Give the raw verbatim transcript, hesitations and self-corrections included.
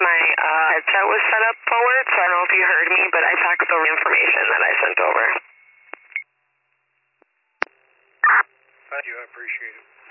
my uh, headset was set up forward, so I don't know if you heard me, but I faxed over information that I sent over. Thank you, I appreciate it.